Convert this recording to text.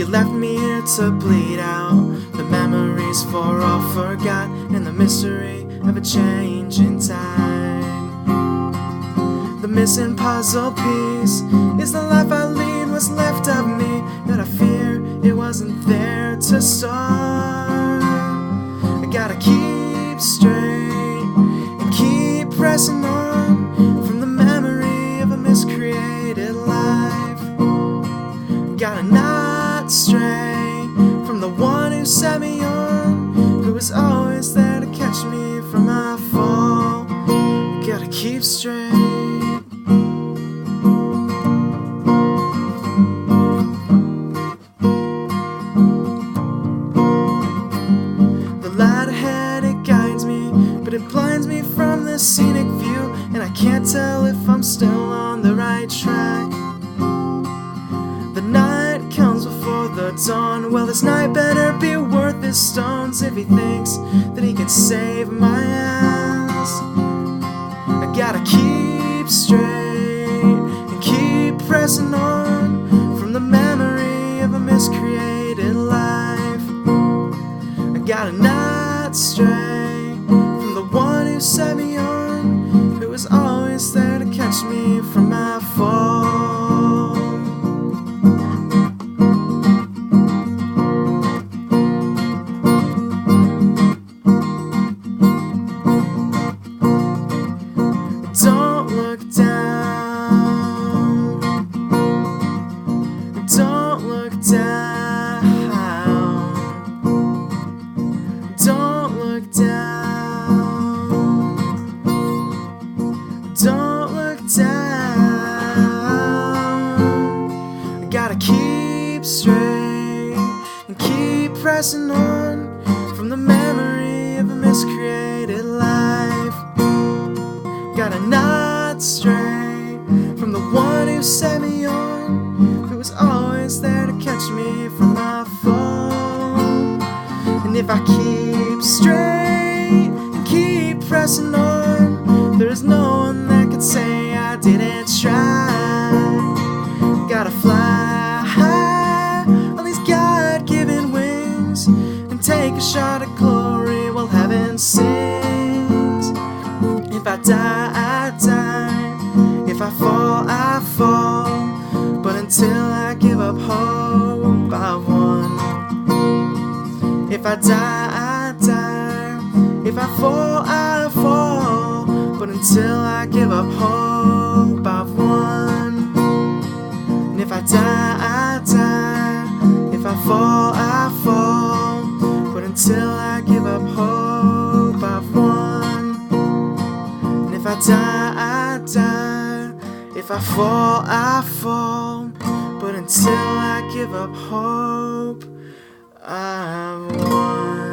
You left me here to bleed out the memories for all forgot, and the mystery of a changing tide. The missing puzzle piece is the life I lead, what's left of me, that I fear it wasn't there to start. I gotta keep straight and keep pressing on from the memory of a miscreated life. Gotta not stray from the one who set me on, who was always there to catch me from my fall. Gotta keep straight. But it blinds me from the scenic view, and I can't tell if I'm still on the right track. The night comes before the dawn. Well, this night better be worth his stones if he thinks that he can save my ass. I gotta keep straight and keep pressing on from the memory of a miscreated life. I gotta not stray from the one who set me on, who was always there to catch me from my fall. Don't look down, don't look down, don't look down, don't look down. I gotta keep straight and keep pressing on from the memory of a miscreated life. Gotta not stray from the one who set me on, who was always there to catch me from my fall. And if I keep straight and keep pressing on, there's no one that could say I didn't try. Gotta fly high on these God-given wings and take a shot at glory while heaven sings. If I die, I die. If I fall, I fall. But until I give up hope, I've won. If I die, I die. If I fall, I fall. But until I give up hope, I've won. And if I die, I die. If I fall, I fall. But until I give up hope, I've won. And if I die, I die. If I fall, I fall. But until I give up hope, I've won.